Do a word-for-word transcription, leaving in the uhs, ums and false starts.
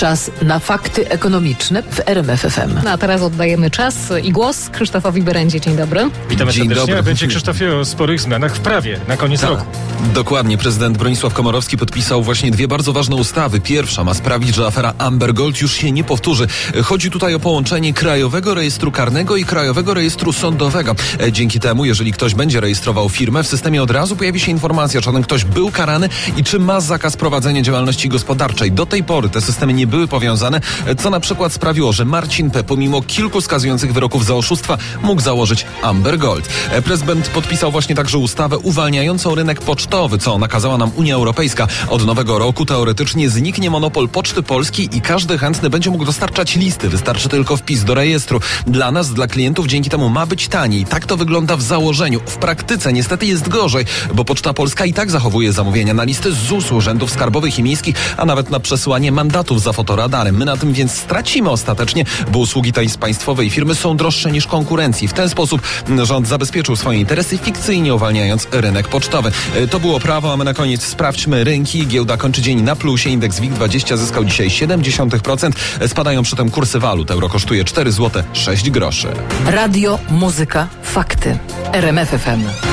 Czas na fakty ekonomiczne w R M F F M. No a teraz oddajemy czas i głos Krzysztofowi Berędzie. Dzień dobry. Witamy Dzień serdecznie. dobry. Będzie, Krzysztofie, o sporych zmianach w prawie na koniec Ta, roku. Dokładnie. Prezydent Bronisław Komorowski podpisał właśnie dwie bardzo ważne ustawy. Pierwsza ma sprawić, że afera Amber Gold już się nie powtórzy. Chodzi tutaj o połączenie Krajowego Rejestru Karnego i Krajowego Rejestru Sądowego. Dzięki temu, jeżeli ktoś będzie rejestrował firmę, w systemie od razu pojawi się informacja, czy ten ktoś był karany i czy ma zakaz prowadzenia działalności gospodarczej. Do tej pory te systemy nie były powiązane, co na przykład sprawiło, że Marcin P. pomimo kilku skazujących wyroków za oszustwa mógł założyć Amber Gold. Prezydent podpisał właśnie także ustawę uwalniającą rynek pocztowy, co nakazała nam Unia Europejska. Od nowego roku teoretycznie zniknie monopol Poczty Polskiej i każdy chętny będzie mógł dostarczać listy. Wystarczy tylko wpis do rejestru. Dla nas, dla klientów dzięki temu ma być taniej. Tak to wygląda w założeniu. W praktyce niestety jest gorzej, bo Poczta Polska i tak zachowuje zamówienia na listy z ZUS, urzędów skarbowych i miejskich, a nawet na przesyłanie mandatów za fotoradarem. My na tym więc stracimy ostatecznie, bo usługi tej państwowej firmy są droższe niż konkurencji. W ten sposób rząd zabezpieczył swoje interesy, fikcyjnie uwalniając rynek pocztowy. To było prawo, a my na koniec sprawdźmy rynki. Giełda kończy dzień na plusie. Indeks WIG dwadzieścia zyskał dzisiaj siedem dziesiątych procent. Spadają przy tym kursy walut. Euro kosztuje cztery złote sześć groszy. Radio, muzyka, fakty. R M F F M.